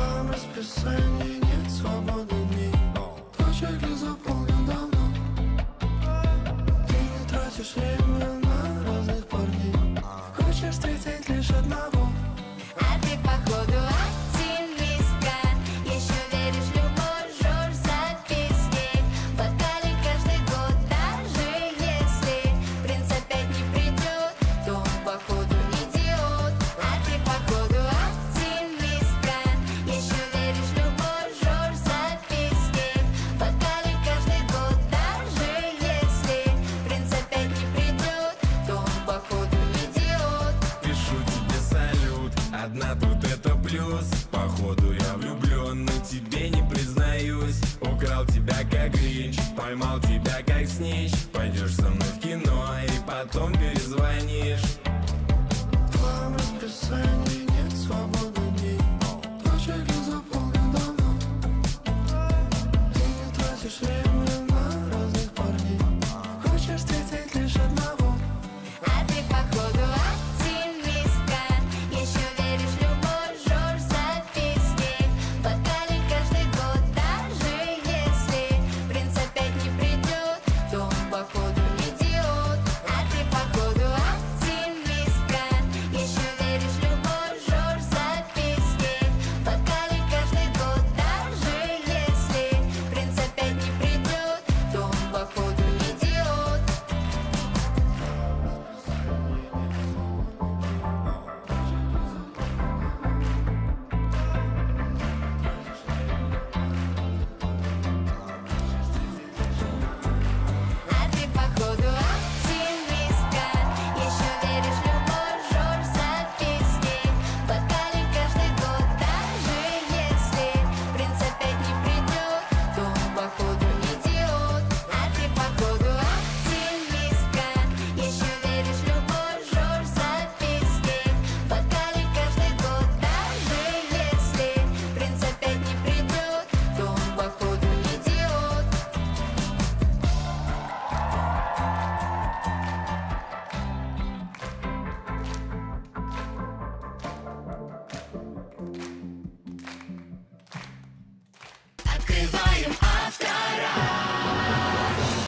твоем расписании нет свободных дней. Твой чек-лист заполнен давно. Ты не тратишь время на разных парней. Хочешь встретить лишь одного. А ты походу оптимистка. Еще веришь в любовь, жжешь записки в бокале каждый год. Даже если принц опять не придет, то он походу идиот. А ты походу оптимистка. Еще веришь в любовь, жжешь записки в бокале каждый год. Даже если принц опять не придет, то он походу идиот. Пишу тебе салют, одна тут это плюс. Походу я влюблен, но тебе не признаюсь. Украл тебя как Гринч, поймал тебя как снич. Пойдешь со мной в кино и потом перезвонишь. В твоем расписании нет свободных дней. Твой чек-лист заполнен давно. Ты не тратишь время на разных парней. Хочешь встретить лишь одного. А ты походу оптимистка. Еще веришь в любовь, жжешь записки в бокале каждый год. Даже если принц опять не придет, то он походу идиот. А ты походу оптимистка. Еще веришь в любовь, жжешь записки в бокале каждый год. Даже если принц опять не придет, то он походу идиот. А ты походу оптимистка. Еще веришь в любовь, жжешь записки в бокале каждый год. Даже если принц опять не придет, то он походу идиот. А ты походу оптимистка. Еще веришь в любовь, жжешь записки в бокале каждый год. Даже если принц опять не придет, то он походу идиот. Открывай